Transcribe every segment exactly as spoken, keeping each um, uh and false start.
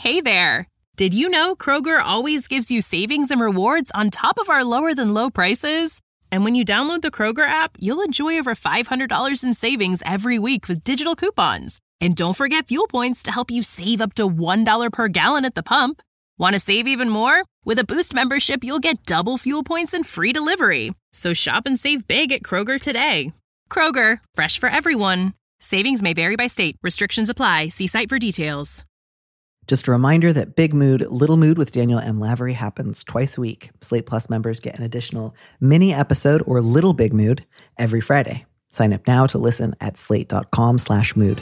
Hey there! Did you know Kroger always gives you savings and rewards on top of our lower-than-low prices? And when you download the Kroger app, you'll enjoy over five hundred dollars in savings every week with digital coupons. And don't forget fuel points to help you save up to one dollar per gallon at the pump. Want to save even more? With a Boost membership, you'll get double fuel points and free delivery. So shop and save big at Kroger today. Kroger, fresh for everyone. Savings may vary by state. Restrictions apply. See site for details. Just a reminder that Big Mood, Little Mood with Daniel M. Lavery happens twice a week. Slate Plus members get an additional mini episode or Little Big Mood every Friday. Sign up now to listen at slate.com slash mood.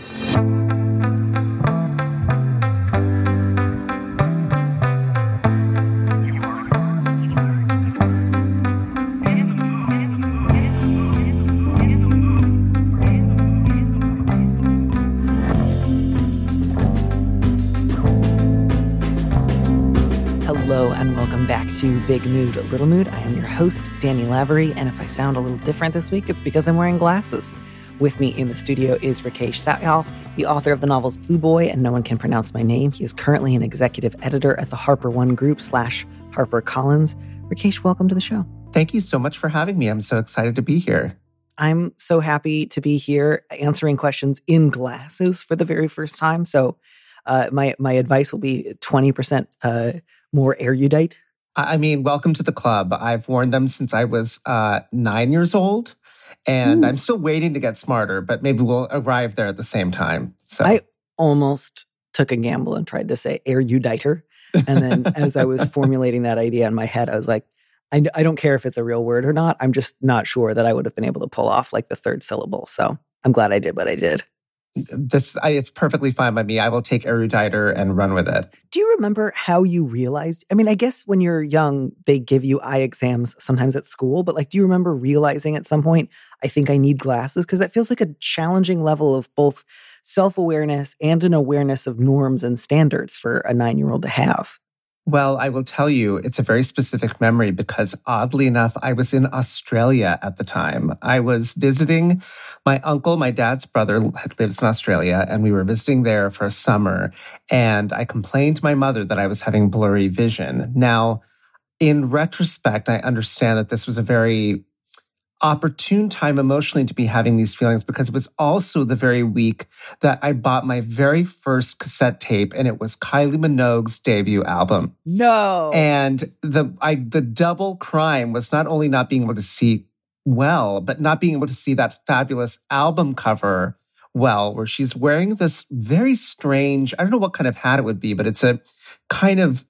Hello and welcome back to Big Mood, Little Mood. I am your host, Danny Lavery, and if I sound a little different this week, it's because I'm wearing glasses. With me in the studio is Rakesh Satyal, the author of the novels Blue Boy and No One Can Pronounce My Name. He is currently an executive editor at the Harper One Group slash HarperCollins. Rakesh, welcome to the show. Thank you so much for having me. I'm so excited to be here. I'm so happy to be here answering questions in glasses for the very first time. So uh, my, my advice will be twenty percent uh, more erudite. I mean, welcome to the club. I've worn them since I was uh, nine years old, and Ooh. I'm still waiting to get smarter, but maybe we'll arrive there at the same time. So I almost took a gamble and tried to say eruditer. And then as I was formulating that idea in my head, I was like, I, I don't care if it's a real word or not. I'm just not sure that I would have been able to pull off like the third syllable. So I'm glad I did what I did. This I, it's perfectly fine by me. I will take eruditer and run with it. Do you remember how you realized? I mean, I guess when you're young, they give you eye exams sometimes at school. But like, do you remember realizing at some point, I think I need glasses? Because that feels like a challenging level of both self-awareness and an awareness of norms and standards for a nine-year-old to have. Well, I will tell you, it's a very specific memory because oddly enough, I was in Australia at the time. I was visiting my uncle, my dad's brother lives in Australia, and we were visiting there for a summer. And I complained to my mother that I was having blurry vision. Now, in retrospect, I understand that this was a very opportune time emotionally to be having these feelings because it was also the very week that I bought my very first cassette tape, and it was Kylie Minogue's debut album. No. And the I the double crime was not only not being able to see well, but not being able to see that fabulous album cover well, where she's wearing this very strange, I don't know what kind of hat it would be, but it's a kind of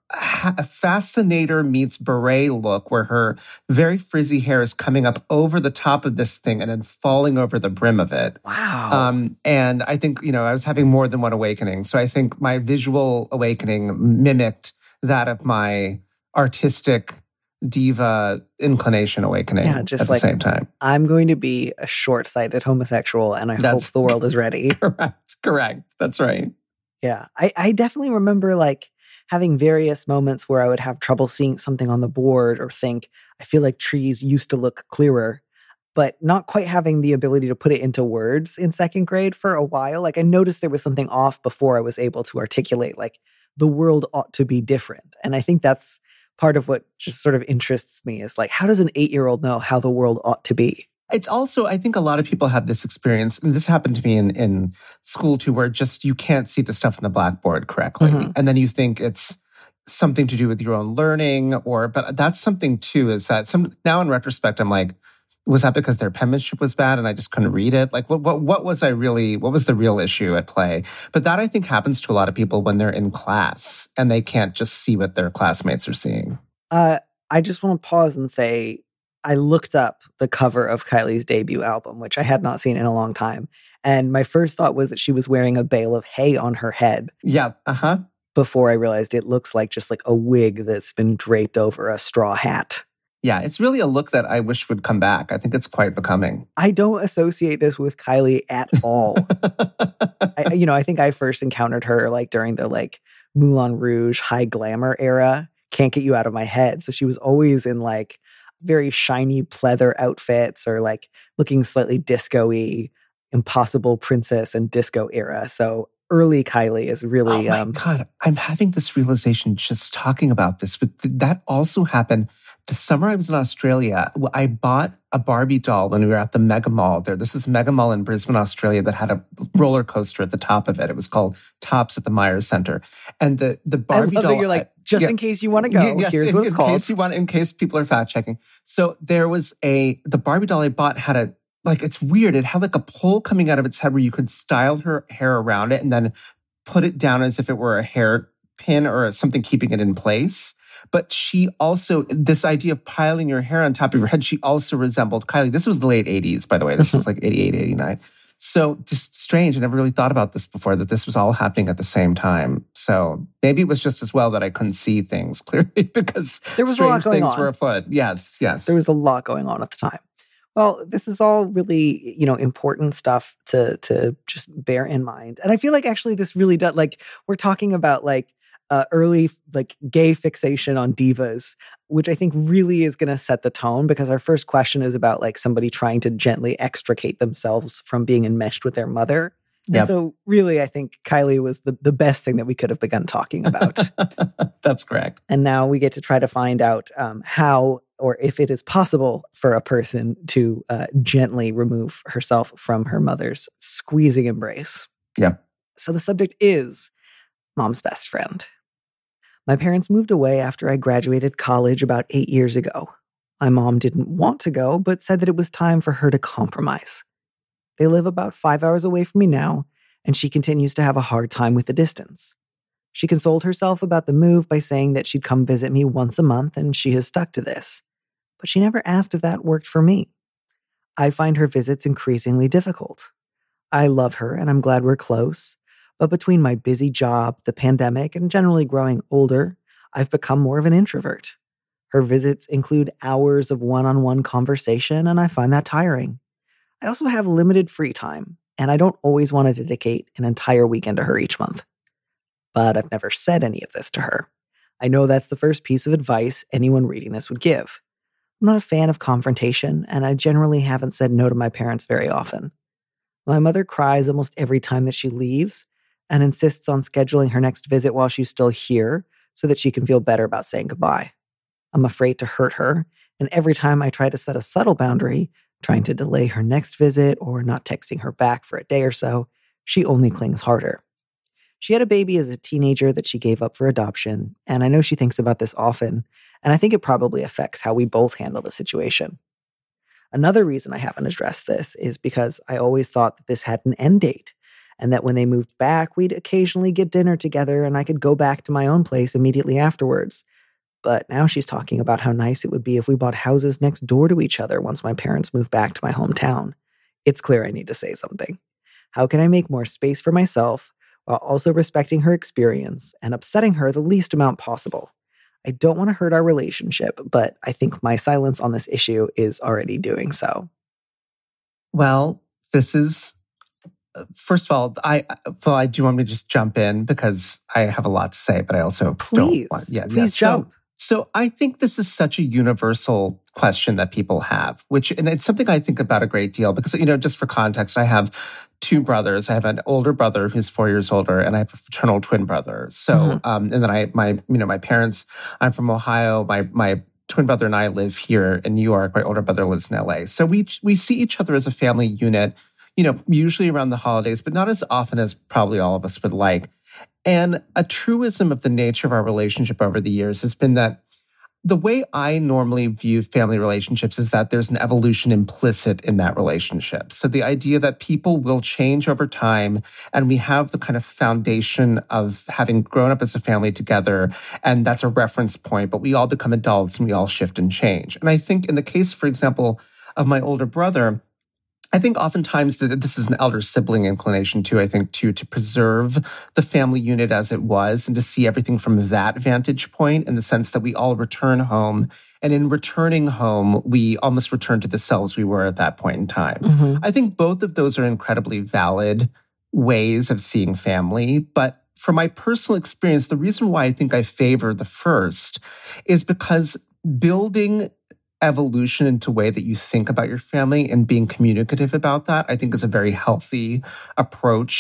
a fascinator meets beret look where her very frizzy hair is coming up over the top of this thing and then falling over the brim of it. Wow. Um, and I think, you know, I was having more than one awakening. So I think my visual awakening mimicked that of my artistic diva inclination awakening yeah, just at like, the same time. I'm going to be a short-sighted homosexual and I That's, hope the world is ready. Correct. Correct. That's right. Yeah. I, I definitely remember like having various moments where I would have trouble seeing something on the board or think, I feel like trees used to look clearer, but not quite having the ability to put it into words in second grade for a while. Like I noticed there was something off before I was able to articulate like the world ought to be different. And I think that's part of what just sort of interests me is like, how does an eight-year-old know how the world ought to be? It's also, I think a lot of people have this experience, and this happened to me in, in school too, where just you can't see the stuff on the blackboard correctly. Mm-hmm. And then you think it's something to do with your own learning, or, but that's something too, is that some, now in retrospect, I'm like, was that because their penmanship was bad and I just couldn't read it? Like, what, what, what was I really, what was the real issue at play? But that I think happens to a lot of people when they're in class and they can't just see what their classmates are seeing. Uh, I just want to pause and say, I looked up the cover of Kylie's debut album, which I had not seen in a long time. And my first thought was that she was wearing a bale of hay on her head. Yeah, uh-huh. Before I realized it looks like just like a wig that's been draped over a straw hat. Yeah, it's really a look that I wish would come back. I think it's quite becoming. I don't associate this with Kylie at all. I, you know, I think I first encountered her like during the like Moulin Rouge high glamour era. Can't get you out of my head. So she was always in like very shiny pleather outfits or like looking slightly disco-y, Impossible Princess and disco era. So early Kylie is really... Oh my um, God, I'm having this realization just talking about this, but th- that also happened the summer I was in Australia. I bought a Barbie doll when we were at the Mega Mall there. This is Mega Mall in Brisbane, Australia, that had a roller coaster at the top of it. It was called Tops at the Myers Center. And the, the Barbie I love doll... that you're like, just yeah, in case you want to go, yes, here's in, what it's in called. Case you want, in case people are fact checking. So there was a... The Barbie doll I bought had a... Like, it's weird. It had like a pole coming out of its head where you could style her hair around it and then put it down as if it were a hair pin or something keeping it in place. But she also, this idea of piling your hair on top of your head, she also resembled Kylie. This was the late eighties, by the way. This was like eighty-eight, eighty-nine. So just strange. I never really thought about this before, that this was all happening at the same time. So maybe it was just as well that I couldn't see things clearly because there was strange a lot going things on. were afoot. Yes, yes. There was a lot going on at the time. Well, this is all really, you know, important stuff to to just bear in mind. And I feel like actually this really does, like, we're talking about like uh, early like gay fixation on divas, which I think really is going to set the tone, because our first question is about like somebody trying to gently extricate themselves from being enmeshed with their mother. Yep. And so really, I think Kylie was the, the best thing that we could have begun talking about. That's correct. And now we get to try to find out um, how or if it is possible for a person to uh, gently remove herself from her mother's squeezing embrace. Yep. So the subject is mom's best friend. My parents moved away after I graduated college about eight years ago. My mom didn't want to go, but said that it was time for her to compromise. They live about five hours away from me now, and she continues to have a hard time with the distance. She consoled herself about the move by saying that she'd come visit me once a month, and she has stuck to this. But she never asked if that worked for me. I find her visits increasingly difficult. I love her, and I'm glad we're close, but between my busy job, the pandemic, and generally growing older, I've become more of an introvert. Her visits include hours of one-on-one conversation, and I find that tiring. I also have limited free time, and I don't always want to dedicate an entire weekend to her each month. But I've never said any of this to her. I know that's the first piece of advice anyone reading this would give. I'm not a fan of confrontation, and I generally haven't said no to my parents very often. My mother cries almost every time that she leaves and insists on scheduling her next visit while she's still here so that she can feel better about saying goodbye. I'm afraid to hurt her, and every time I try to set a subtle boundary, trying to delay her next visit or not texting her back for a day or so, she only clings harder. She had a baby as a teenager that she gave up for adoption, and I know she thinks about this often, and I think it probably affects how we both handle the situation. Another reason I haven't addressed this is because I always thought that this had an end date, and that when they moved back, we'd occasionally get dinner together and I could go back to my own place immediately afterwards. But now she's talking about how nice it would be if we bought houses next door to each other once my parents move back to my hometown. It's clear I need to say something. How can I make more space for myself while also respecting her experience and upsetting her the least amount possible? I don't want to hurt our relationship, but I think my silence on this issue is already doing so. Well, this is, first of all, I well, I do want me to just jump in because I have a lot to say, but I also please, don't want, yeah, please yeah. jump. So, So I think this is such a universal question that people have, which, and it's something I think about a great deal because, you know, just for context, I have two brothers. I have an older brother who's four years older, and I have a fraternal twin brother. So, mm-hmm. um, and then I, my, you know, my parents, I'm from Ohio. My, my twin brother and I live here in New York. My older brother lives in L A. So we, we see each other as a family unit, you know, usually around the holidays, but not as often as probably all of us would like. And a truism of the nature of our relationship over the years has been that the way I normally view family relationships is that there's an evolution implicit in that relationship. So the idea that people will change over time, and we have the kind of foundation of having grown up as a family together, and that's a reference point, but we all become adults and we all shift and change. And I think in the case, for example, of my older brother, I think oftentimes that this is an elder sibling inclination too, I think, too, to preserve the family unit as it was and to see everything from that vantage point in the sense that we all return home. And in returning home, we almost return to the selves we were at that point in time. Mm-hmm. I think both of those are incredibly valid ways of seeing family. But from my personal experience, the reason why I think I favor the first is because building evolution into a way that you think about your family and being communicative about that, I think is a very healthy approach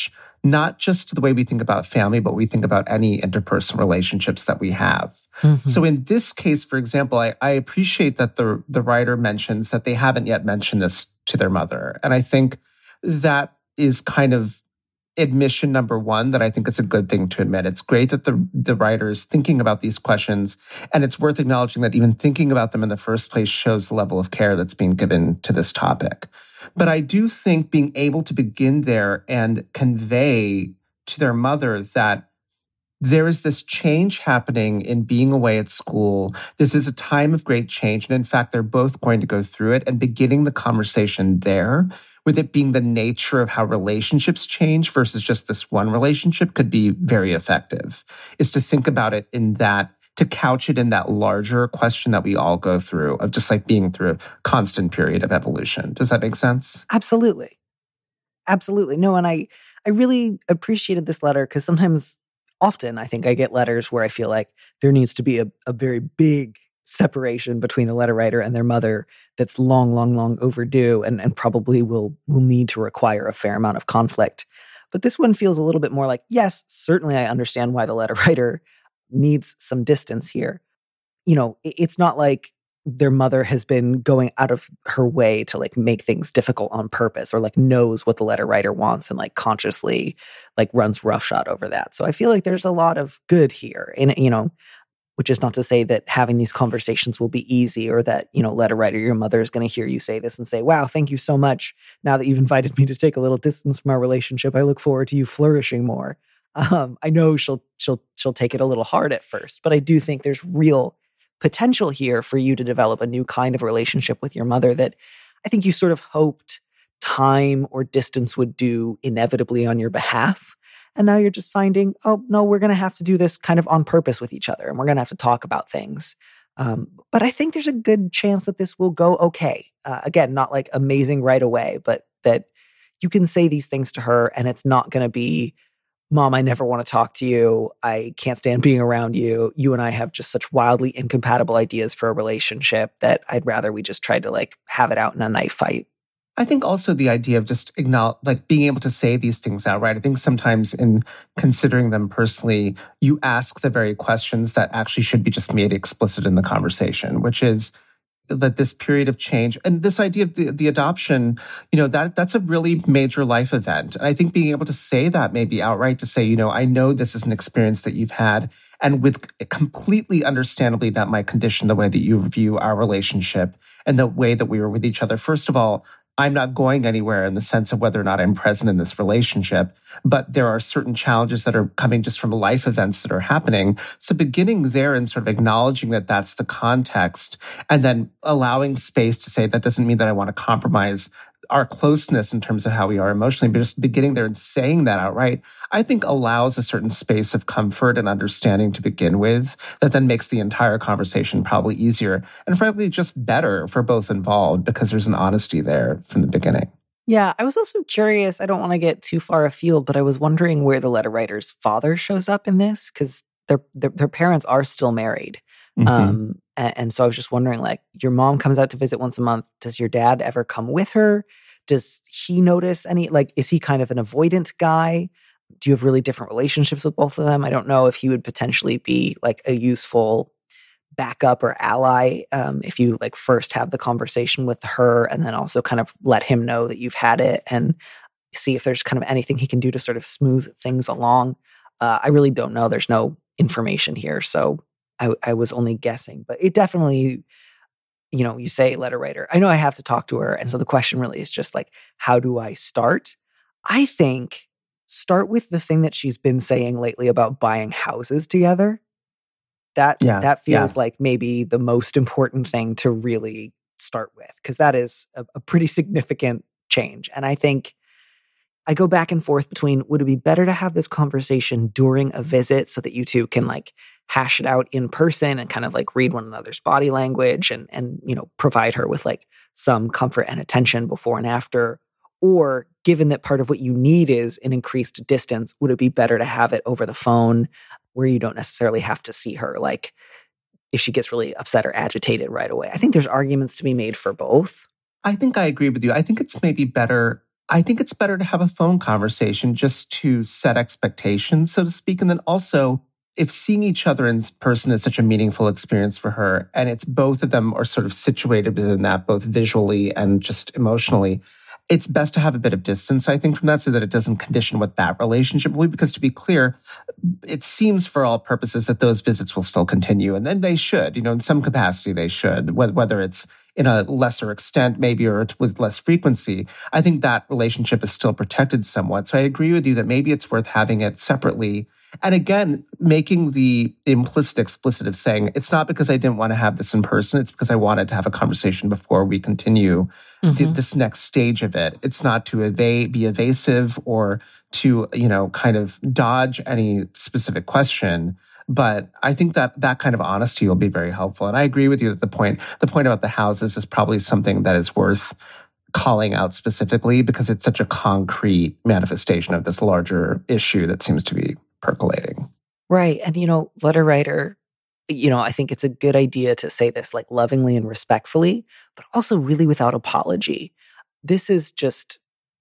not just the way we think about family, but we think about any interpersonal relationships that we have. Mm-hmm. So in this case, for example, I, I appreciate that the, the writer mentions that they haven't yet mentioned this to their mother. And I think that is kind of admission number one, that I think it's a good thing to admit. It's great that the, the writer is thinking about these questions, and it's worth acknowledging that even thinking about them in the first place shows the level of care that's being given to this topic. But I do think being able to begin there and convey to their mother that there is this change happening in being away at school. This is a time of great change. And in fact, they're both going to go through it, and beginning the conversation there, with it being the nature of how relationships change versus just this one relationship, could be very effective, is to think about it in that, to couch it in that larger question that we all go through of just like being through a constant period of evolution. Does that make sense? Absolutely. Absolutely. No, and I, I really appreciated this letter because sometimes, often, I think I get letters where I feel like there needs to be a, a very big separation between the letter writer and their mother that's long, long, long overdue and, and probably will will need to require a fair amount of conflict. But this one feels a little bit more like, yes, certainly I understand why the letter writer needs some distance here. You know, it, it's not like their mother has been going out of her way to like make things difficult on purpose, or like knows what the letter writer wants and like consciously like runs roughshod over that. So I feel like there's a lot of good here. And, you know, which is not to say that having these conversations will be easy, or that, you know, letter writer, your mother is going to hear you say this and say, wow, thank you so much. Now that you've invited me to take a little distance from our relationship, I look forward to you flourishing more. Um, I know she'll, she'll, she'll take it a little hard at first, but I do think there's real potential here for you to develop a new kind of relationship with your mother that I think you sort of hoped time or distance would do inevitably on your behalf. And now you're just finding, oh, no, we're going to have to do this kind of on purpose with each other, and we're going to have to talk about things. Um, but I think there's a good chance that this will go okay. Uh, again, not like amazing right away, but that you can say these things to her and it's not going to be, Mom, I never want to talk to you. I can't stand being around you. You and I have just such wildly incompatible ideas for a relationship that I'd rather we just try to like have it out in a knife fight. I think also the idea of just acknowledge, like being able to say these things out, right? I think sometimes in considering them personally, you ask the very questions that actually should be just made explicit in the conversation, which is that this period of change and this idea of the, the adoption, you know, that that's a really major life event. And I think being able to say that maybe outright, to say, you know, I know this is an experience that you've had, and with completely understandably that might condition the way that you view our relationship and the way that we were with each other. First of all, I'm not going anywhere in the sense of whether or not I'm present in this relationship, but there are certain challenges that are coming just from life events that are happening. So beginning there and sort of acknowledging that that's the context, and then allowing space to say that doesn't mean that I want to compromise our closeness in terms of how we are emotionally, but just beginning there and saying that outright, I think allows a certain space of comfort and understanding to begin with that then makes the entire conversation probably easier and frankly just better for both involved because there's an honesty there from the beginning. Yeah, I was also curious, I don't want to get too far afield, but I was wondering where the letter writer's father shows up in this, because their, their their parents are still married. Mm-hmm. Um, and, and so I was just wondering, like, your mom comes out to visit once a month. Does your dad ever come with her? Does he notice any, like, is he kind of an avoidant guy? Do you have really different relationships with both of them? I don't know if he would potentially be like a useful backup or ally um, if you like first have the conversation with her and then also kind of let him know that you've had it and see if there's kind of anything he can do to sort of smooth things along. Uh, I really don't know. There's no information here. So I, I was only guessing, but it definitely, you know, you say letter writer, I know I have to talk to her. And so the question really is just like, how do I start? I think start with the thing that she's been saying lately about buying houses together. That, yeah, that feels yeah. like maybe the most important thing to really start with, because that is a, a pretty significant change. And I think I go back and forth between, would it be better to have this conversation during a visit so that you two can like hash it out in person and kind of like read one another's body language and, and, you know, provide her with like some comfort and attention before and after? Or given that part of what you need is an increased distance, would it be better to have it over the phone where you don't necessarily have to see her, like if she gets really upset or agitated right away? I think there's arguments to be made for both. I think I agree with you. I think it's maybe better I think it's better to have a phone conversation just to set expectations, so to speak. And then also, if seeing each other in person is such a meaningful experience for her, and it's both of them are sort of situated within that, both visually and just emotionally, it's best to have a bit of distance, I think, from that so that it doesn't condition what that relationship will be. Because to be clear, it seems for all purposes that those visits will still continue. And then they should, you know, in some capacity they should, whether it's in a lesser extent maybe or with less frequency. I think that relationship is still protected somewhat. So I agree with you that maybe it's worth having it separately. And again, making the implicit explicit of saying, it's not because I didn't want to have this in person, it's because I wanted to have a conversation before we continue mm-hmm. th- this next stage of it. It's not to evade, be evasive or to, you know, kind of dodge any specific question. But I think that that kind of honesty will be very helpful. And I agree with you that the point, the point about the houses is probably something that is worth calling out specifically because it's such a concrete manifestation of this larger issue that seems to be percolating. Right. And, you know, letter writer, you know, I think it's a good idea to say this like lovingly and respectfully, but also really without apology. This is just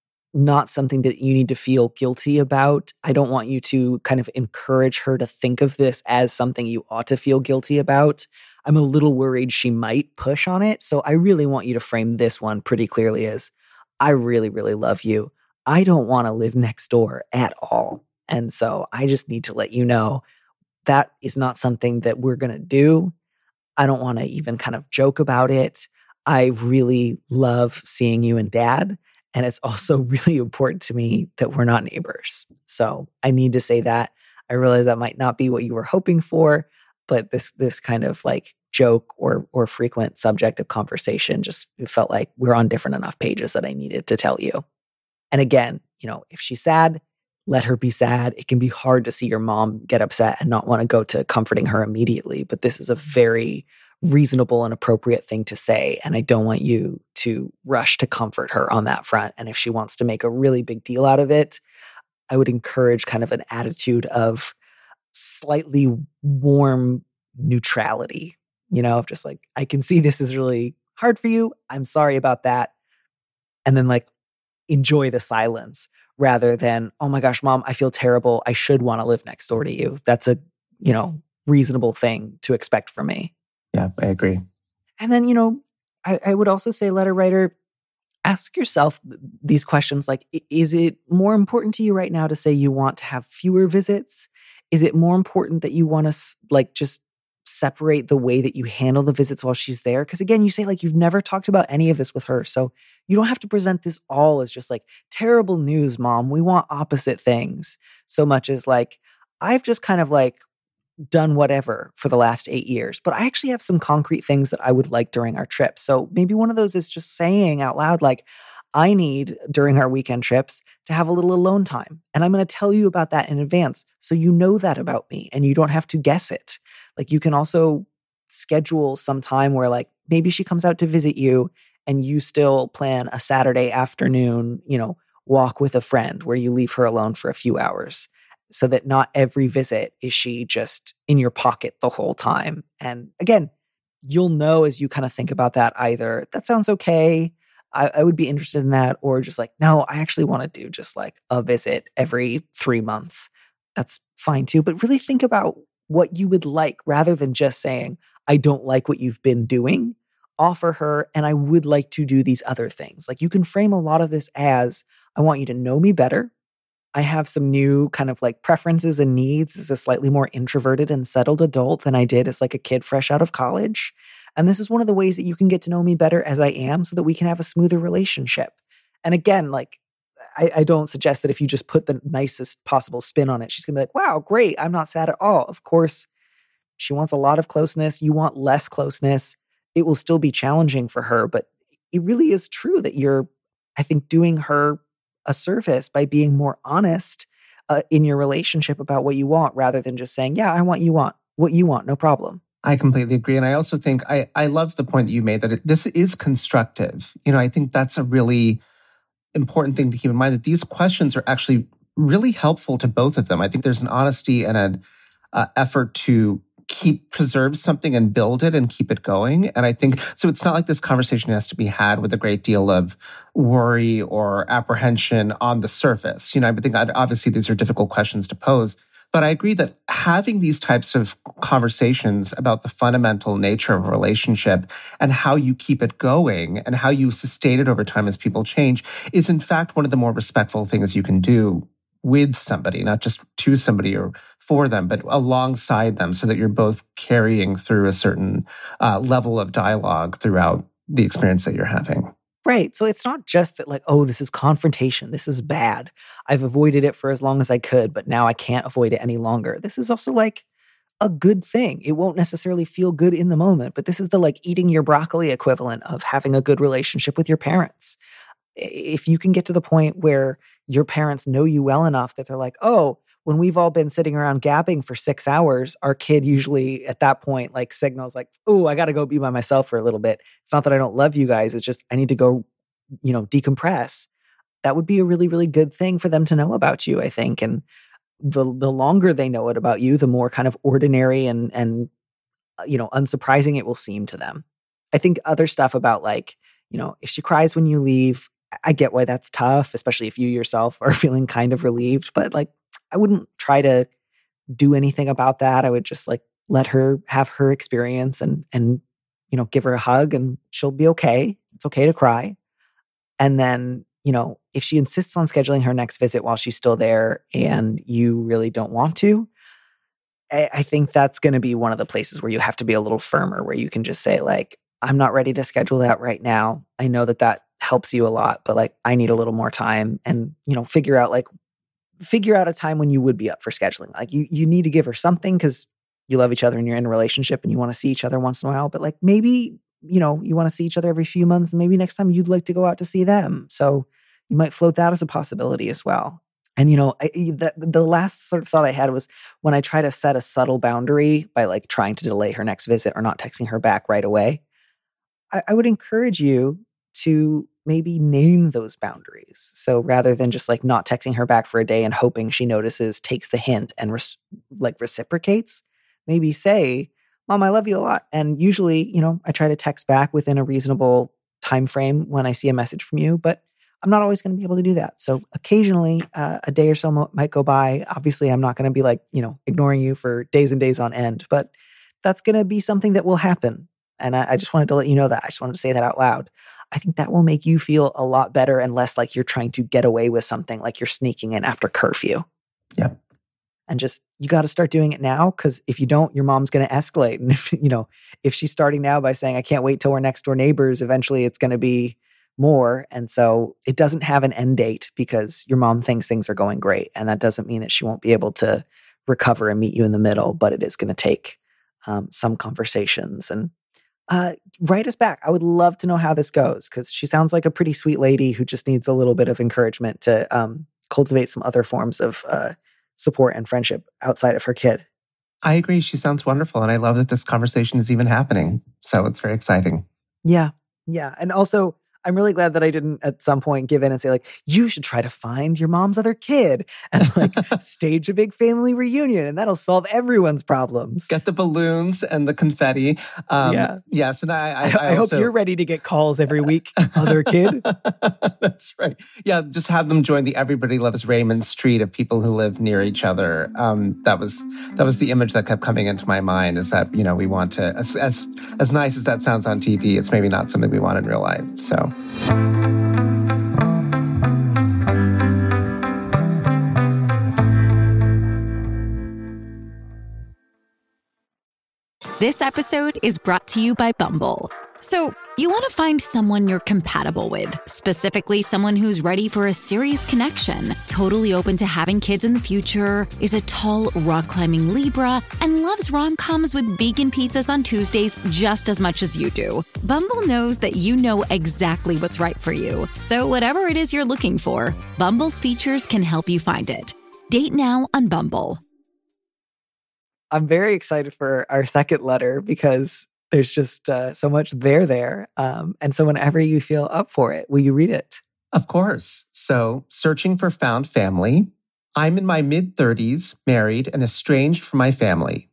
not something that you need to feel guilty about. I don't want you to kind of encourage her to think of this as something you ought to feel guilty about. I'm a little worried she might push on it. So I really want you to frame this one pretty clearly as, I really, really love you. I don't want to live next door at all. And so I just need to let you know that is not something that we're going to do. I don't want to even kind of joke about it. I really love seeing you and Dad. And it's also really important to me that we're not neighbors. So I need to say that. I realize that might not be what you were hoping for, but this this kind of like joke or or frequent subject of conversation just felt like we're on different enough pages that I needed to tell you. And again, you know, if she's sad, let her be sad. It can be hard to see your mom get upset and not want to go to comforting her immediately, but this is a very reasonable and appropriate thing to say. And I don't want you to rush to comfort her on that front. And if she wants to make a really big deal out of it, I would encourage kind of an attitude of slightly warm neutrality, you know, of just like, I can see this is really hard for you. I'm sorry about that. And then like, enjoy the silence rather than, oh my gosh, Mom, I feel terrible. I should want to live next door to you. That's a, you know, reasonable thing to expect from me. Yeah, I agree. And then, you know, I, I would also say, letter writer, ask yourself these questions like, is it more important to you right now to say you want to have fewer visits? Is it more important that you want to like just separate the way that you handle the visits while she's there? Because again, you say like you've never talked about any of this with her. So you don't have to present this all as just like terrible news, Mom. We want opposite things so much as like, I've just kind of like done whatever for the last eight years, but I actually have some concrete things that I would like during our trip. So maybe one of those is just saying out loud, like, I need during our weekend trips to have a little alone time. And I'm going to tell you about that in advance. So you know that about me and you don't have to guess it. Like you can also schedule some time where like maybe she comes out to visit you and you still plan a Saturday afternoon, you know, walk with a friend where you leave her alone for a few hours so that not every visit is she just in your pocket the whole time. And again, you'll know as you kind of think about that either, that sounds okay. I, I would be interested in that. Or just like, no, I actually want to do just like a visit every three months. That's fine too. But really think about what you would like rather than just saying, I don't like what you've been doing. Offer her, and I would like to do these other things. Like you can frame a lot of this as, I want you to know me better. I have some new kind of like preferences and needs as a slightly more introverted and settled adult than I did as like a kid fresh out of college. And this is one of the ways that you can get to know me better as I am so that we can have a smoother relationship. And again, like, I, I don't suggest that if you just put the nicest possible spin on it, she's going to be like, wow, great. I'm not sad at all. Of course, she wants a lot of closeness. You want less closeness. It will still be challenging for her, but it really is true that you're, I think, doing her a service by being more honest uh, in your relationship about what you want rather than just saying, yeah, I want you want what you want. No problem. I completely agree. And I also think I, I love the point that you made that it, this is constructive. You know, I think that's a really important thing to keep in mind, that these questions are actually really helpful to both of them. I think there's an honesty and an uh, effort to keep preserve something and build it and keep it going. And I think, so it's not like this conversation has to be had with a great deal of worry or apprehension on the surface. You know, I think obviously these are difficult questions to pose, but I agree that having these types of conversations about the fundamental nature of a relationship and how you keep it going and how you sustain it over time as people change is in fact one of the more respectful things you can do with somebody, not just to somebody or for them, but alongside them so that you're both carrying through a certain uh, level of dialogue throughout the experience that you're having. Right. So it's not just that like, oh, this is confrontation. This is bad. I've avoided it for as long as I could, but now I can't avoid it any longer. This is also like a good thing. It won't necessarily feel good in the moment, but this is the like eating your broccoli equivalent of having a good relationship with your parents. If you can get to the point where your parents know you well enough that they're like, oh, when we've all been sitting around gabbing for six hours, our kid usually at that point like signals like, oh, I got to go be by myself for a little bit. It's not that I don't love you guys. It's just I need to go, you know, decompress. That would be a really, really good thing for them to know about you, I think. And the the longer they know it about you, the more kind of ordinary and, and you know, unsurprising it will seem to them. I think other stuff about like, you know, if she cries when you leave, I get why that's tough, especially if you yourself are feeling kind of relieved. But like, I wouldn't try to do anything about that. I would just like let her have her experience and, and, you know, give her a hug and she'll be okay. It's okay to cry. And then, you know, if she insists on scheduling her next visit while she's still there and you really don't want to, I, I think that's going to be one of the places where you have to be a little firmer, where you can just say like, I'm not ready to schedule that right now. I know that that helps you a lot, but like, I need a little more time, and, you know, figure out like, figure out a time when you would be up for scheduling. Like you, you need to give her something because you love each other and you're in a relationship and you want to see each other once in a while. But like maybe, you know, you want to see each other every few months and maybe next time you'd like to go out to see them. So you might float that as a possibility as well. And, you know, I, the, the last sort of thought I had was when I try to set a subtle boundary by like trying to delay her next visit or not texting her back right away, I, I would encourage you to maybe name those boundaries. So rather than just like not texting her back for a day and hoping she notices, takes the hint and res- like reciprocates, maybe say, Mom, I love you a lot. And usually, you know, I try to text back within a reasonable time frame when I see a message from you, but I'm not always going to be able to do that. So occasionally uh, a day or so mo- might go by. Obviously, I'm not going to be like, you know, ignoring you for days and days on end, but that's going to be something that will happen. And I, I just wanted to let you know that. I just wanted to say that out loud. I think that will make you feel a lot better and less like you're trying to get away with something, like you're sneaking in after curfew. Yeah. And just, you got to start doing it now, because if you don't, your mom's going to escalate. And if, you know, if she's starting now by saying, I can't wait till we're next door neighbors, eventually it's going to be more. And so it doesn't have an end date because your mom thinks things are going great. And that doesn't mean that she won't be able to recover and meet you in the middle, but it is going to take um, some conversations. And Uh, write us back. I would love to know how this goes, because she sounds like a pretty sweet lady who just needs a little bit of encouragement to um, cultivate some other forms of uh, support and friendship outside of her kid. I agree. She sounds wonderful. And I love that this conversation is even happening. So it's very exciting. Yeah. Yeah. And also, I'm really glad that I didn't at some point give in and say like, you should try to find your mom's other kid and like stage a big family reunion and that'll solve everyone's problems. Get the balloons and the confetti. Um, yeah. Yes. And I, I, I, I also, hope you're ready to get calls every week. Other kid. That's right. Yeah. Just have them join the Everybody Loves Raymond Street of people who live near each other. Um, that was, that was the image that kept coming into my mind, is that, you know, we want to, as, as, as nice as that sounds on T V, it's maybe not something we want in real life. So. This episode is brought to you by Bumble. So, you want to find someone you're compatible with, specifically someone who's ready for a serious connection, totally open to having kids in the future, is a tall, rock-climbing Libra, and loves rom-coms with vegan pizzas on Tuesdays just as much as you do. Bumble knows that you know exactly what's right for you. So whatever it is you're looking for, Bumble's features can help you find it. Date now on Bumble. I'm very excited for our second letter because there's just uh, so much there there. Um, and so whenever you feel up for it, will you read it? Of course. So, searching for found family. I'm in my mid-thirties, married, and estranged from my family.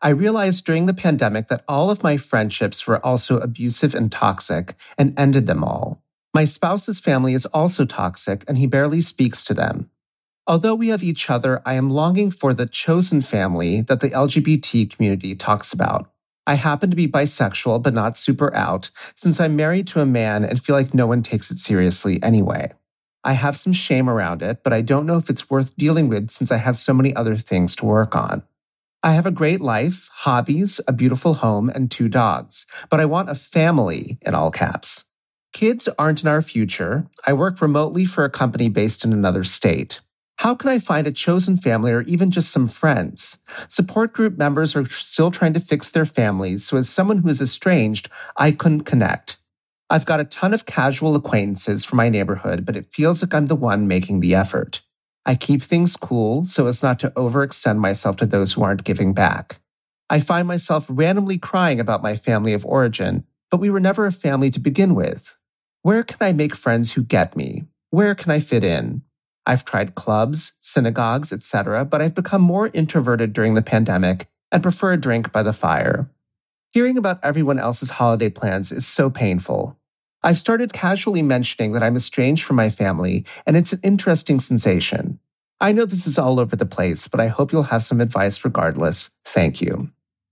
I realized during the pandemic that all of my friendships were also abusive and toxic and ended them all. My spouse's family is also toxic and he barely speaks to them. Although we have each other, I am longing for the chosen family that the L G B T community talks about. I happen to be bisexual, but not super out, since I'm married to a man and feel like no one takes it seriously anyway. I have some shame around it, but I don't know if it's worth dealing with since I have so many other things to work on. I have a great life, hobbies, a beautiful home, and two dogs, but I want a family in all caps. Kids aren't in our future. I work remotely for a company based in another state. How can I find a chosen family or even just some friends? Support group members are still trying to fix their families, so as someone who is estranged, I couldn't connect. I've got a ton of casual acquaintances from my neighborhood, but it feels like I'm the one making the effort. I keep things cool so as not to overextend myself to those who aren't giving back. I find myself randomly crying about my family of origin, but we were never a family to begin with. Where can I make friends who get me? Where can I fit in? I've tried clubs, synagogues, et cetera, but I've become more introverted during the pandemic and prefer a drink by the fire. Hearing about everyone else's holiday plans is so painful. I've started casually mentioning that I'm estranged from my family, and it's an interesting sensation. I know this is all over the place, but I hope you'll have some advice regardless. Thank you.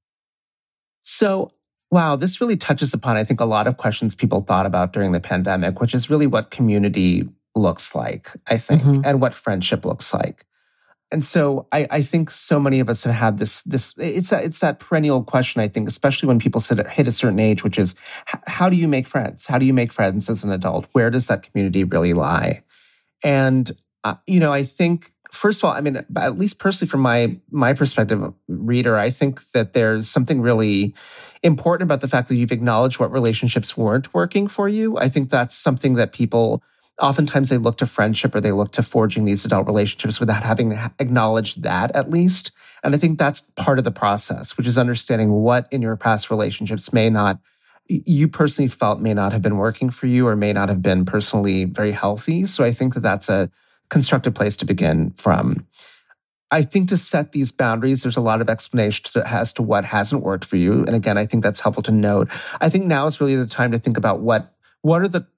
So, wow, this really touches upon, I think, a lot of questions people thought about during the pandemic, which is really what community looks like, I think, mm-hmm. and what friendship looks like. And so I, I think so many of us have had this, this it's, that, it's that perennial question, I think, especially when people sit, hit a certain age, which is, h- how do you make friends? How do you make friends as an adult? Where does that community really lie? And, uh, you know, I think, first of all, I mean, at least personally from my, my perspective, reader, I think that there's something really important about the fact that you've acknowledged what relationships weren't working for you. I think that's something that people oftentimes they look to friendship or they look to forging these adult relationships without having acknowledged that at least. And I think that's part of the process, which is understanding what in your past relationships may not, you personally felt may not have been working for you or may not have been personally very healthy. So I think that that's a constructive place to begin from. I think to set these boundaries, there's a lot of explanation to, as to what hasn't worked for you. And again, I think that's helpful to note. I think now is really the time to think about what, what are the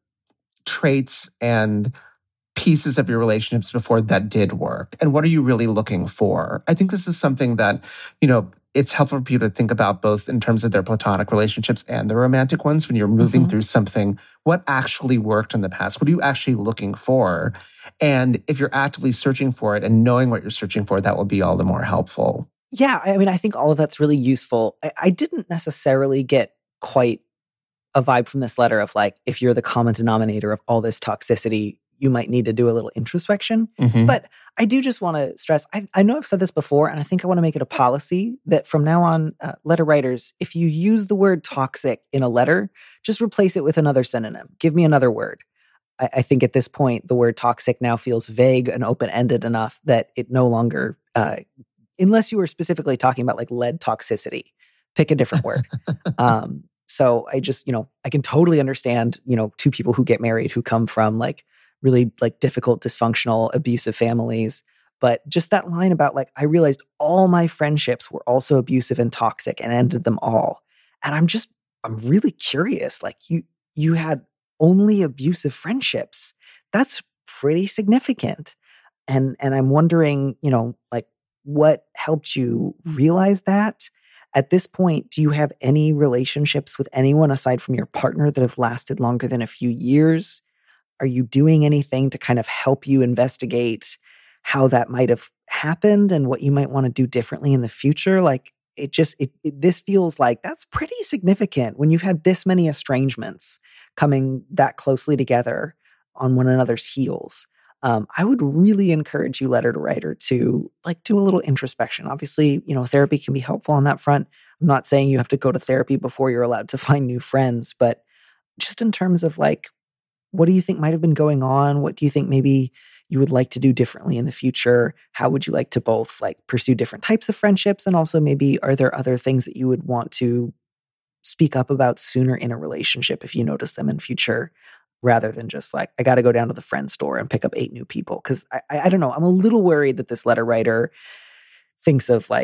traits and pieces of your relationships before that did work? And what are you really looking for? I think this is something that, you know, it's helpful for people to think about both in terms of their platonic relationships and the romantic ones when you're moving mm-hmm. through something. What actually worked in the past? What are you actually looking for? And if you're actively searching for it and knowing what you're searching for, that will be all the more helpful. Yeah, I mean, I think all of that's really useful. I, I didn't necessarily get quite a vibe from this letter of like, if you're the common denominator of all this toxicity, you might need to do a little introspection. Mm-hmm. But I do just want to stress, I, I know I've said this before, and I think I want to make it a policy that from now on, uh, letter writers, if you use the word toxic in a letter, just replace it with another synonym. Give me another word. I, I think at this point, the word toxic now feels vague and open-ended enough that it no longer, uh, unless you were specifically talking about like lead toxicity, pick a different word. um, So I just, you know, I can totally understand, you know, two people who get married who come from like really like difficult, dysfunctional, abusive families. But just that line about like, I realized all my friendships were also abusive and toxic and ended them all. And I'm just, I'm really curious. Like you, you had only abusive friendships. That's pretty significant. And, and I'm wondering, you know, like what helped you realize that? At this point, do you have any relationships with anyone aside from your partner that have lasted longer than a few years? Are you doing anything to kind of help you investigate how that might have happened and what you might want to do differently in the future? Like it just, it, it, this feels like that's pretty significant when you've had this many estrangements coming that closely together on one another's heels. Um, I would really encourage you, letter to writer, to like do a little introspection. Obviously, you know, therapy can be helpful on that front. I'm not saying you have to go to therapy before you're allowed to find new friends, but just in terms of like, what do you think might have been going on? What do you think maybe you would like to do differently in the future? How would you like to both like pursue different types of friendships? And also maybe are there other things that you would want to speak up about sooner in a relationship if you notice them in future? Rather than just like, I got to go down to the friend store and pick up eight new people. Because I, I, I don't know, I'm a little worried that this letter writer thinks of like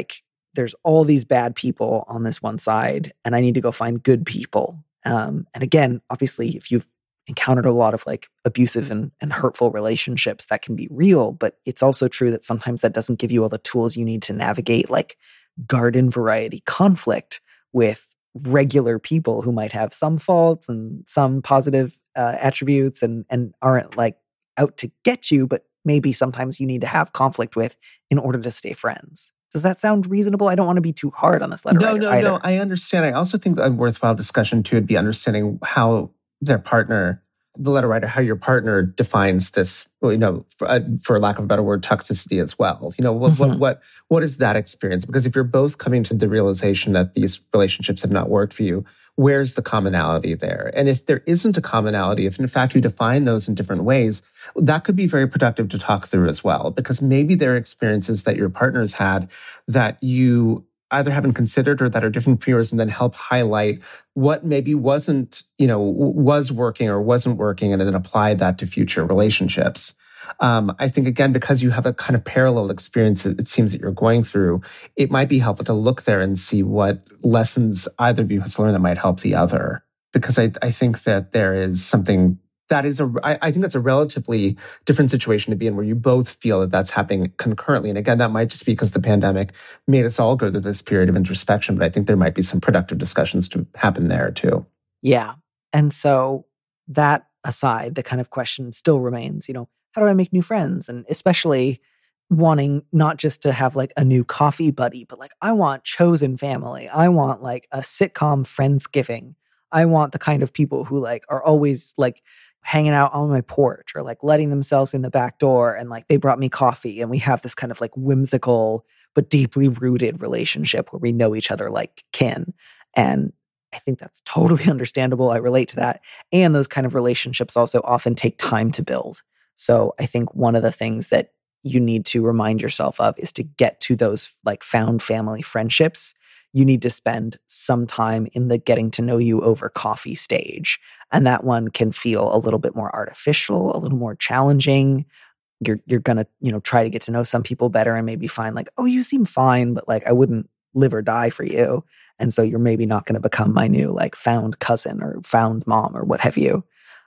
there's all these bad people on this one side, and I need to go find good people. Um, and again, obviously, if you've encountered a lot of like abusive and, and hurtful relationships, that can be real, but it's also true that sometimes that doesn't give you all the tools you need to navigate like garden variety conflict with regular people who might have some faults and some positive uh, attributes and and aren't like out to get you, but maybe sometimes you need to have conflict with in order to stay friends. Does that sound reasonable? I don't want to be too hard on this letter no, writer No, either. no, I understand. I also think a worthwhile discussion too would be understanding how their partner, the letter writer, how your partner defines this, you know, for, uh, for lack of a better word, toxicity as well. You know, what, mm-hmm. what, what, what is that experience? Because if you're both coming to the realization that these relationships have not worked for you, where's the commonality there? And if there isn't a commonality, if in fact you define those in different ways, that could be very productive to talk through as well, because maybe there are experiences that your partner's had that you either haven't considered or that are different for yours, and then help highlight what maybe wasn't, you know, was working or wasn't working, and then apply that to future relationships. Um, I think, again, because you have a kind of parallel experience, it seems that you're going through, it might be helpful to look there and see what lessons either of you has learned that might help the other. Because I, I think that there is something that is a, I, I think that's a relatively different situation to be in, where you both feel that that's happening concurrently. And again, that might just be because the pandemic made us all go through this period of introspection, but I think there might be some productive discussions to happen there too. Yeah. And so that aside, the kind of question still remains, you know, how do I make new friends? And especially wanting not just to have like a new coffee buddy, but like I want chosen family. I want like a sitcom Friendsgiving. I want the kind of people who like are always like hanging out on my porch or like letting themselves in the back door and like they brought me coffee and we have this kind of like whimsical but deeply rooted relationship where we know each other like kin. And I think that's totally understandable. I relate to that. And those kind of relationships also often take time to build. So I think one of the things that you need to remind yourself of is to get to those like found family friendships. You need to spend some time in the getting to know you over coffee stage. And that one can feel a little bit more artificial, a little more challenging. You're you're going to, you know, try to get to know some people better and maybe find like, oh, you seem fine, but like I wouldn't live or die for you. And so you're maybe not going to become my new like found cousin or found mom or what have you.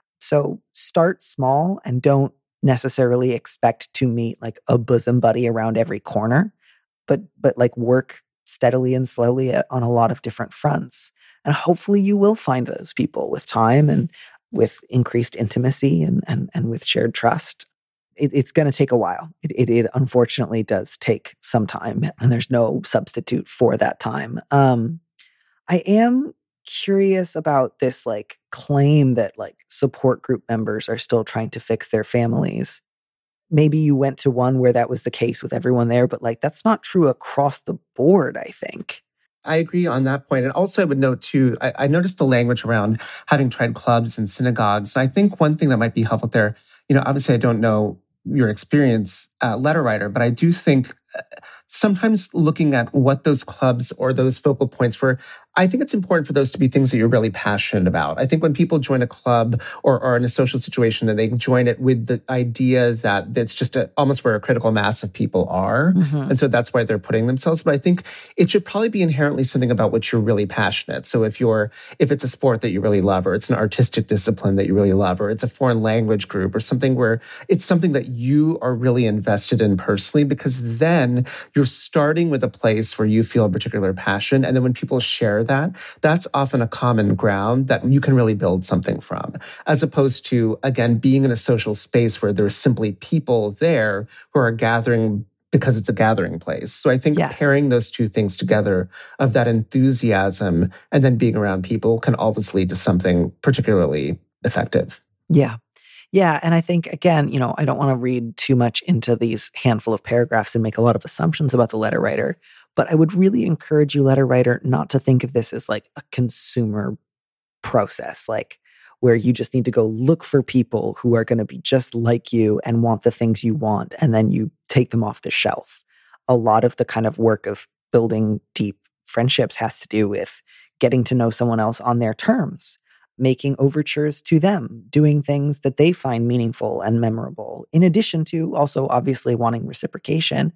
So start small and don't necessarily expect to meet like a bosom buddy around every corner, but but like work steadily and slowly on a lot of different fronts. And hopefully you will find those people with time and with increased intimacy and and, and with shared trust. It, it's going to take a while. It, it, it unfortunately does take some time, and there's no substitute for that time. Um, I am curious about this like claim that like support group members are still trying to fix their families. Maybe you went to one where that was the case with everyone there, but like that's not true across the board, I think. I agree on that point. And also I would note too, I, I noticed the language around having tried clubs and synagogues. And I think one thing that might be helpful there, you know, obviously I don't know your experience, uh, letter writer, but I do think uh, sometimes looking at what those clubs or those focal points were, I think it's important for those to be things that you're really passionate about. I think when people join a club or are in a social situation, that they join it with the idea that it's just a, almost where a critical mass of people are. Mm-hmm. And so that's why they're putting themselves. But I think it should probably be inherently something about which you're really passionate. So if you're, if it's a sport that you really love, or it's an artistic discipline that you really love, or it's a foreign language group or something where it's something that you are really invested in personally, because then you're starting with a place where you feel a particular passion. And then when people share that, that's often a common ground that you can really build something from, as opposed to, again, being in a social space where there's simply people there who are gathering because it's a gathering place. So I think yes. pairing those two things together of that enthusiasm and then being around people can always lead to something particularly effective. Yeah. Yeah. And I think, again, you know, I don't want to read too much into these handful of paragraphs and make a lot of assumptions about the letter writer, but I would really encourage you, letter writer, not to think of this as like a consumer process, like where you just need to go look for people who are going to be just like you and want the things you want, and then you take them off the shelf. A lot of the kind of work of building deep friendships has to do with getting to know someone else on their terms, making overtures to them, doing things that they find meaningful and memorable, in addition to also obviously wanting reciprocation.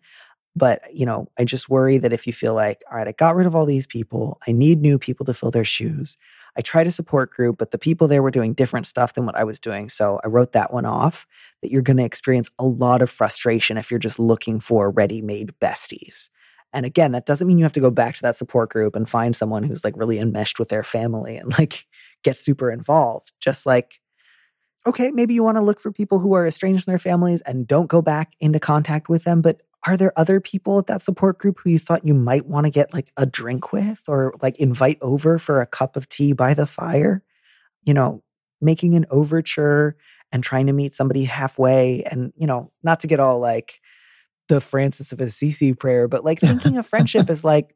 But, you know, I just worry that if you feel like, all right, I got rid of all these people, I need new people to fill their shoes. I tried a support group, but the people there were doing different stuff than what I was doing. So I wrote that one off, that you're going to experience a lot of frustration if you're just looking for ready-made besties. And again, that doesn't mean you have to go back to that support group and find someone who's like really enmeshed with their family and like get super involved. Just like, okay, maybe you want to look for people who are estranged from their families and don't go back into contact with them. But are there other people at that support group who you thought you might want to get like a drink with or like invite over for a cup of tea by the fire? You know, making an overture and trying to meet somebody halfway and, you know, not to get all like the Francis of Assisi prayer, but like thinking of friendship as like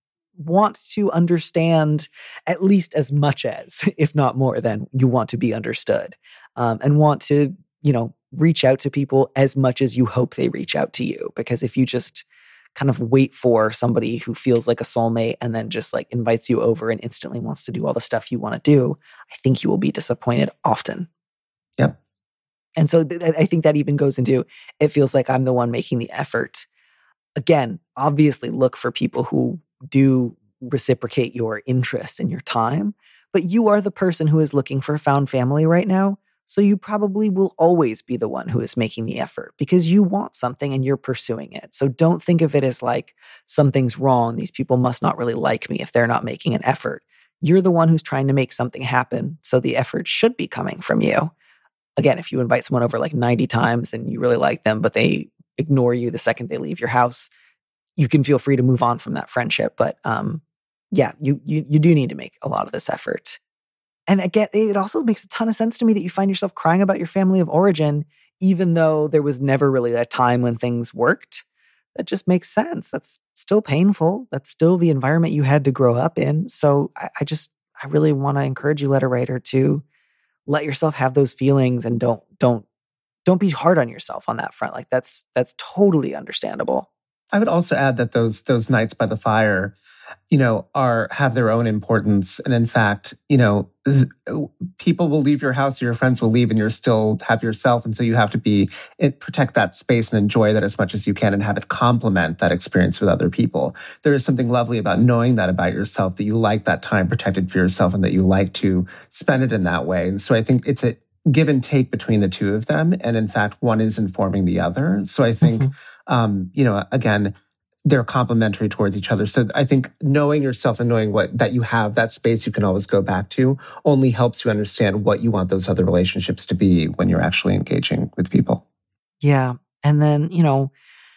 want to understand at least as much as, if not more than you want to be understood, um, and want to, you know, reach out to people as much as you hope they reach out to you. Because if you just kind of wait for somebody who feels like a soulmate and then just like invites you over and instantly wants to do all the stuff you want to do, I think you will be disappointed often. Yep. And so th- I think that even goes into, it feels like I'm the one making the effort. Again, obviously look for people who do reciprocate your interest and your time, but you are the person who is looking for a found family right now. So you probably will always be the one who is making the effort because you want something and you're pursuing it. So don't think of it as like something's wrong. These people must not really like me if they're not making an effort. You're the one who's trying to make something happen. So the effort should be coming from you. Again, if you invite someone over like ninety times and you really like them, but they ignore you the second they leave your house, you can feel free to move on from that friendship. But um, yeah, you, you you do need to make a lot of this effort. And again, it also makes a ton of sense to me that you find yourself crying about your family of origin, even though there was never really a time when things worked. That just makes sense. That's still painful. That's still the environment you had to grow up in. So I, I just, I really want to encourage you, letter writer, to let yourself have those feelings and don't, don't, don't be hard on yourself on that front. Like that's, that's totally understandable. I would also add that those, those nights by the fire, you know, are, have their own importance. And in fact, you know, th- people will leave your house, your friends will leave, and you're still have yourself. And so you have to be, it, protect that space and enjoy that as much as you can and have it complement that experience with other people. There is something lovely about knowing that about yourself, that you like that time protected for yourself and that you like to spend it in that way. And so I think it's a give and take between the two of them. And in fact, one is informing the other. So I think, mm-hmm. um, you know, again, they're complementary towards each other. So I think knowing yourself and knowing what that you have that space you can always go back to only helps you understand what you want those other relationships to be when you're actually engaging with people. Yeah. And then, you know,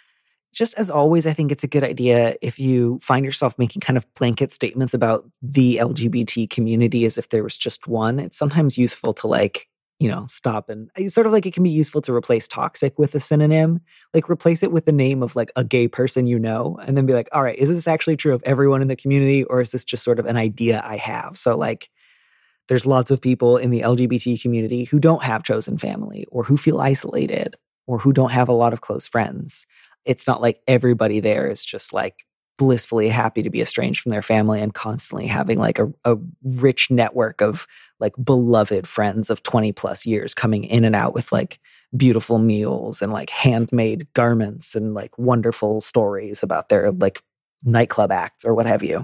just as always, I think it's a good idea if you find yourself making kind of blanket statements about the L G B T community as if there was just one. It's sometimes useful to like, you know, stop and sort of like it can be useful to replace toxic with a synonym, like replace it with the name of like a gay person you know, and then be like, all right, is this actually true of everyone in the community or is this just sort of an idea I have? So like there's lots of people in the L G B T community who don't have chosen family or who feel isolated or who don't have a lot of close friends. It's not like everybody there is just like blissfully happy to be estranged from their family and constantly having like a, a rich network of like beloved friends of twenty plus years coming in and out with like beautiful meals and like handmade garments and like wonderful stories about their like nightclub acts or what have you.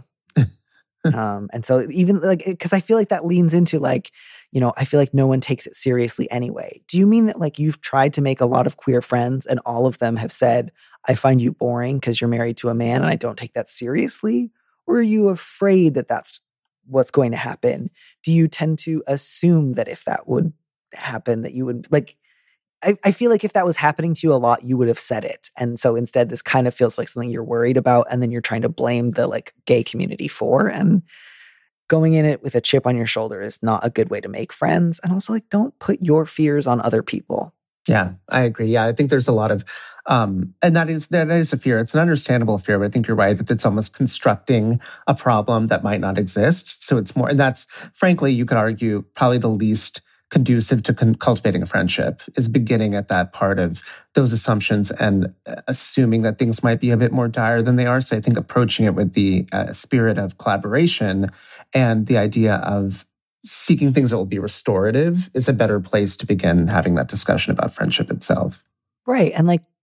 um, and so even like, because I feel like that leans into like, you know, I feel like no one takes it seriously anyway. Do you mean that like you've tried to make a lot of queer friends and all of them have said, I find you boring because you're married to a man and I don't take that seriously? Or are you afraid that that's what's going to happen? Do you tend to assume that if that would happen, that you would like, I, I feel like if that was happening to you a lot, you would have said it. And so instead, this kind of feels like something you're worried about. And then you're trying to blame the like gay community for. And going in it with a chip on your shoulder is not a good way to make friends. And also like, don't put your fears on other people. Yeah, I agree. Yeah, I think there's a lot of, um, and that is that is a fear. It's an understandable fear, but I think you're right that it's almost constructing a problem that might not exist. So it's more, and that's frankly, you could argue probably the least conducive to con- cultivating a friendship is beginning at that part of those assumptions and assuming that things might be a bit more dire than they are. So I think approaching it with the uh, spirit of collaboration and the idea of seeking things that will be restorative is a better place to begin having that discussion about friendship itself. Right. And like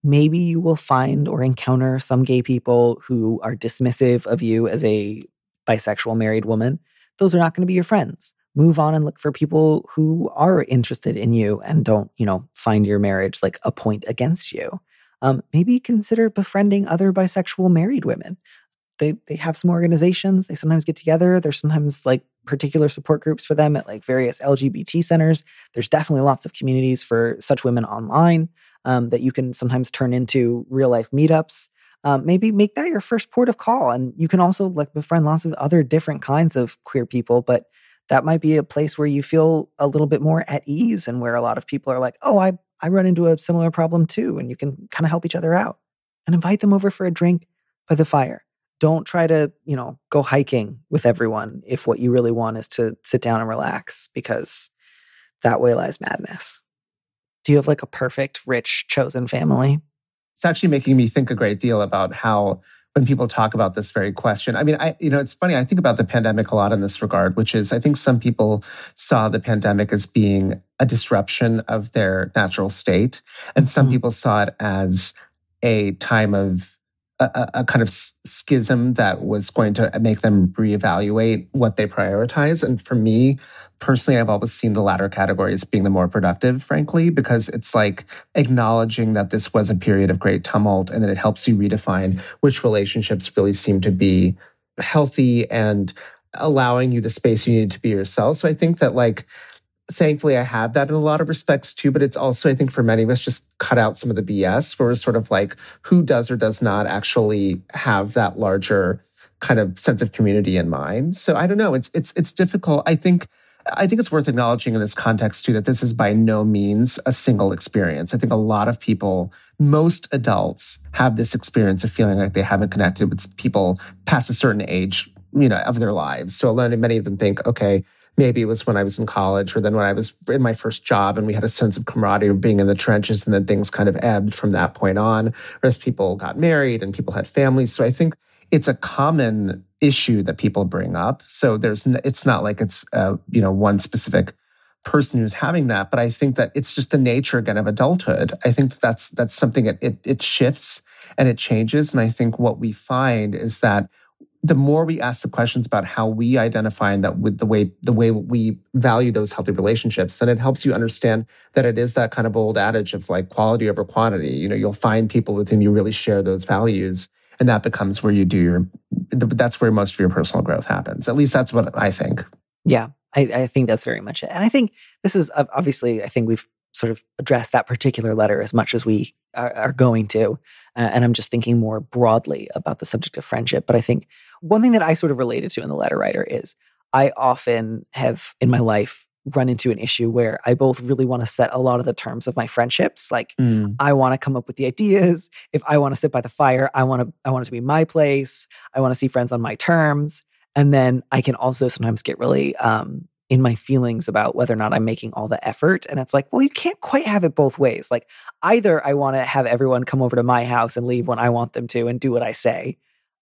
maybe you will find or encounter some gay people who are dismissive of you as a bisexual married woman. Those are not going to be your friends. Move on and look for people who are interested in you and don't, you know, find your marriage like a point against you. Um, maybe consider befriending other bisexual married women. They they have some organizations. They sometimes get together. There's sometimes like particular support groups for them at like various L G B T centers. There's definitely lots of communities for such women online um, that you can sometimes turn into real life meetups. Um, maybe make that your first port of call. And you can also like befriend lots of other different kinds of queer people, but that might be a place where you feel a little bit more at ease and where a lot of people are like, oh, I, I run into a similar problem too. And you can kind of help each other out and invite them over for a drink by the fire. Don't try to, you know, go hiking with everyone if what you really want is to sit down and relax, because that way lies madness. Do you have like a perfect, rich, chosen family? It's actually making me think a great deal about how when people talk about this very question, I mean, I, you know, it's funny. I think about the pandemic a lot in this regard, which is I think some people saw the pandemic as being a disruption of their natural state. And some mm-hmm. people saw it as a time of a, a kind of schism that was going to make them reevaluate what they prioritize. And for me, personally, I've always seen the latter category as being the more productive, frankly, because it's like acknowledging that this was a period of great tumult and that it helps you redefine which relationships really seem to be healthy and allowing you the space you need to be yourself. So I think that like, thankfully, I have that in a lot of respects too, but it's also, I think for many of us, just cut out some of the B S where we're sort of like, who does or does not actually have that larger kind of sense of community in mind. So I don't know, it's it's it's difficult. I think I think it's worth acknowledging in this context too that this is by no means a single experience. I think a lot of people, most adults, have this experience of feeling like they haven't connected with people past a certain age, you know, of their lives. So many of them think, okay, maybe it was when I was in college or then when I was in my first job and we had a sense of camaraderie of being in the trenches, and then things kind of ebbed from that point on, or as people got married and people had families. So I think it's a common issue that people bring up. So there's, it's not like it's, uh, you know, one specific person who's having that, but I think that it's just the nature again of adulthood. I think that that's, that's something that it, it shifts and it changes. And I think what we find is that the more we ask the questions about how we identify and that with the way the way we value those healthy relationships, then it helps you understand that it is that kind of old adage of like quality over quantity. You know, you'll find people with whom you really share those values, and that becomes where you do your, that's where most of your personal growth happens. At least that's what I think. Yeah, I, I think that's very much it. And I think this is obviously, I think we've sort of addressed that particular letter as much as we are, are going to. Uh, and I'm just thinking more broadly about the subject of friendship. But I think one thing that I sort of related to in the letter writer is I often have in my life run into an issue where I both really want to set a lot of the terms of my friendships. Like mm. I want to come up with the ideas. If I want to sit by the fire, I want to, I want it to be my place. I want to see friends on my terms. And then I can also sometimes get really, um, in my feelings about whether or not I'm making all the effort. And it's like, well, you can't quite have it both ways. Like either I want to have everyone come over to my house and leave when I want them to and do what I say,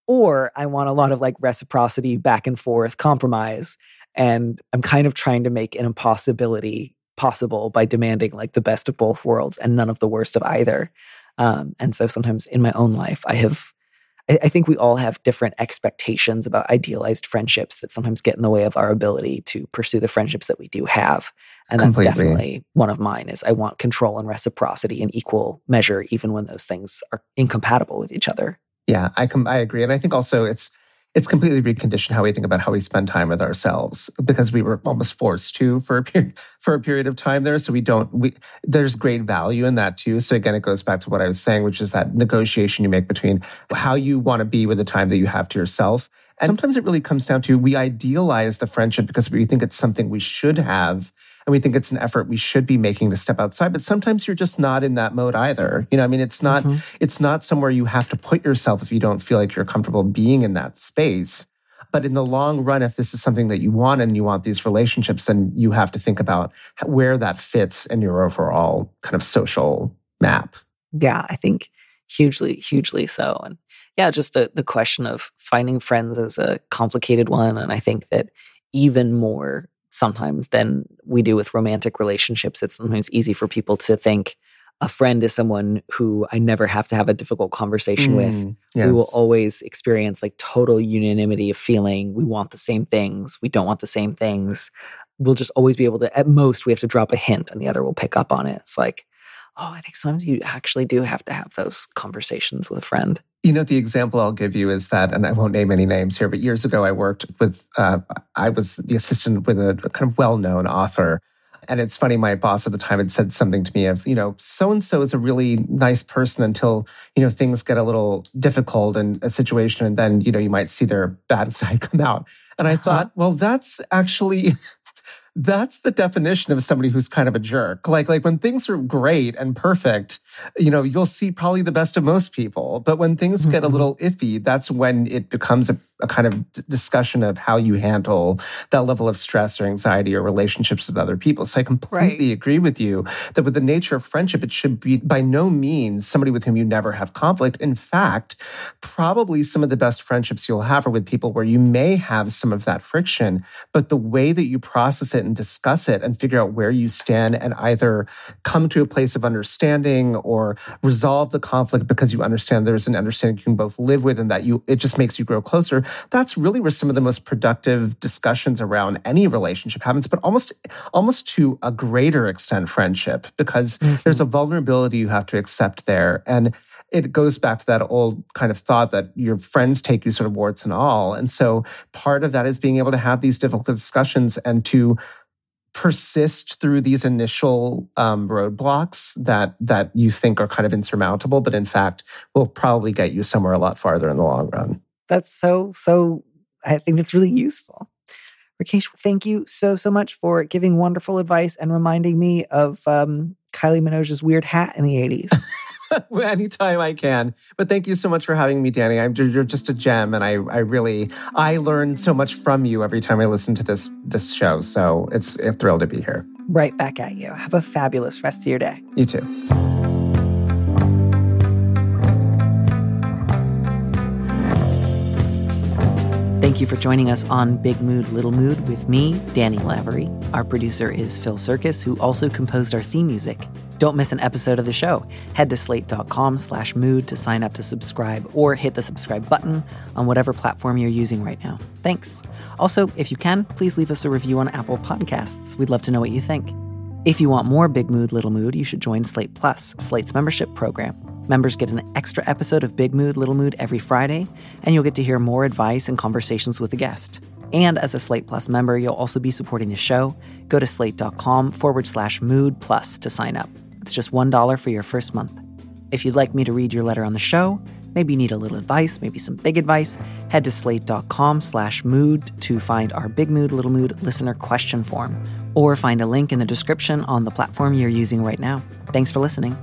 or I want a lot of like reciprocity, back and forth, compromise. And I'm kind of trying to make an impossibility possible by demanding like the best of both worlds and none of the worst of either. Um, and so sometimes in my own life, I have I think we all have different expectations about idealized friendships that sometimes get in the way of our ability to pursue the friendships that we do have. And that's Completely. Definitely one of mine is I want control and reciprocity in equal measure, even when those things are incompatible with each other. Yeah, I com- I agree. And I think also it's it's completely reconditioned how we think about how we spend time with ourselves, because we were almost forced to for a period for a period of time there. So we don't we there's great value in that too. So again, it goes back to what I was saying, which is that negotiation you make between how you want to be with the time that you have to yourself. And sometimes it really comes down to we idealize the friendship because we think it's something we should have. And we think it's an effort we should be making to step outside. But sometimes you're just not in that mode either. You know, I mean, it's not mm-hmm. it's not somewhere you have to put yourself if you don't feel like you're comfortable being in that space. But in the long run, if this is something that you want and you want these relationships, then you have to think about where that fits in your overall kind of social map. Yeah, I think hugely, hugely so. And yeah, just the the question of finding friends is a complicated one. And I think that even more sometimes than we do with romantic relationships, it's sometimes easy for people to think, a friend is someone who I never have to have a difficult conversation mm, with. Yes. We will always experience like total unanimity of feeling. We want the same things. We don't want the same things. We'll just always be able to, at most, we have to drop a hint and the other will pick up on it. It's like, oh, I think sometimes you actually do have to have those conversations with a friend. You know, the example I'll give you is that, and I won't name any names here, but years ago I worked with, uh, I was the assistant with a, a kind of well-known author. And it's funny, my boss at the time had said something to me of, you know, so-and-so is a really nice person until, you know, things get a little difficult in a situation. And then, you know, you might see their bad side come out. And I thought, well, that's actually... That's the definition of somebody who's kind of a jerk. Like, like when things are great and perfect, you know, you'll see probably the best of most people. But when things mm-hmm. get a little iffy, that's when it becomes a, a kind of d- discussion of how you handle that level of stress or anxiety or relationships with other people. So I completely right. agree with you that with the nature of friendship, it should be by no means somebody with whom you never have conflict. In fact, probably some of the best friendships you'll have are with people where you may have some of that friction, but the way that you process it and discuss it and figure out where you stand and either come to a place of understanding or resolve the conflict because you understand there's an understanding you can both live with and that you it just makes you grow closer. That's really where some of the most productive discussions around any relationship happens, but almost almost to a greater extent friendship, because mm-hmm. there's a vulnerability you have to accept there. And it goes back to that old kind of thought that your friends take you sort of warts and all. And so part of that is being able to have these difficult discussions and to persist through these initial um, roadblocks that that you think are kind of insurmountable, but in fact will probably get you somewhere a lot farther in the long run. That's so, so, I think that's really useful. Rakesh, thank you so, so much for giving wonderful advice and reminding me of um, Kylie Minogue's weird hat in the eighties. Anytime I can. But thank you so much for having me, Danny. I'm, you're just a gem, and I, I really, I learn so much from you every time I listen to this this show. So it's a thrill to be here. Right back at you. Have a fabulous rest of your day. You too. Thank you for joining us on Big Mood, Little Mood with me, Danny Lavery. Our producer is Phil Circus, who also composed our theme music. Don't miss an episode of the show. Head to slate.com slash mood to sign up to subscribe or hit the subscribe button on whatever platform you're using right now. Thanks. Also, if you can, please leave us a review on Apple Podcasts. We'd love to know what you think. If you want more Big Mood, Little Mood, you should join Slate Plus, Slate's membership program. Members get an extra episode of Big Mood, Little Mood every Friday, and you'll get to hear more advice and conversations with a guest. And as a Slate Plus member, you'll also be supporting the show. Go to slate.com forward slash mood plus to sign up. It's just one dollar for your first month. If you'd like me to read your letter on the show, maybe you need a little advice, maybe some big advice, head to slate.com slash mood to find our Big Mood, Little Mood listener question form, or find a link in the description on the platform you're using right now. Thanks for listening.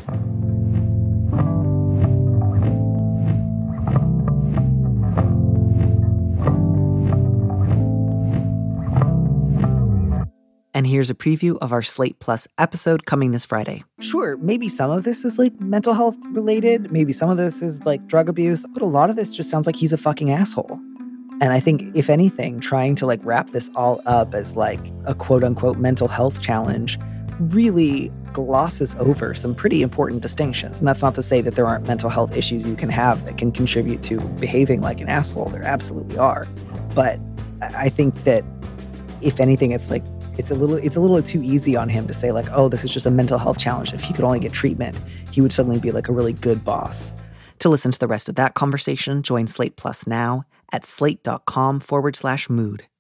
And here's a preview of our Slate Plus episode coming this Friday. Sure, maybe some of this is like mental health related. Maybe some of this is like drug abuse. But a lot of this just sounds like he's a fucking asshole. And I think, if anything, trying to like wrap this all up as like a quote unquote mental health challenge really glosses over some pretty important distinctions. And that's not to say that there aren't mental health issues you can have that can contribute to behaving like an asshole. There absolutely are. But I think that, if anything, it's like, It's a little it's a little too easy on him to say like, oh, this is just a mental health challenge. If he could only get treatment, he would suddenly be like a really good boss. To listen to the rest of that conversation, join Slate Plus now at slate.com forward slash mood.